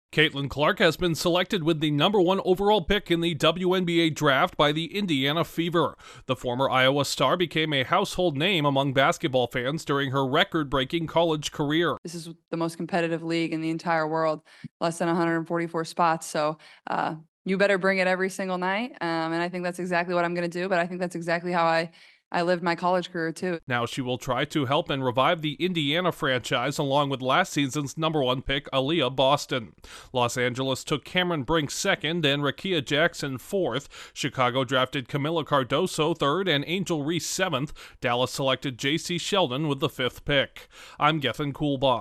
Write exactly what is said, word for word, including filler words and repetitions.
Caitlin Clark has been selected with the number one overall pick in the W N B A draft by the Indiana Fever. The former Iowa star became a household name among basketball fans during her record-breaking college career. This is the most competitive league in the entire world, less than one hundred forty-four spots. So uh, you better bring it every single night. Um, and I think that's exactly what I'm going to do. But I think that's exactly how I I lived my college career too. Now she will try to help and revive the Indiana franchise along with last season's number one pick, Aaliyah Boston. Los Angeles took Cameron Brink second and Rickea Jackson fourth. Chicago drafted Camila Cardoso third and Angel Reese seventh. Dallas selected J C Sheldon with the fifth pick. I'm Gethin Coolbaugh.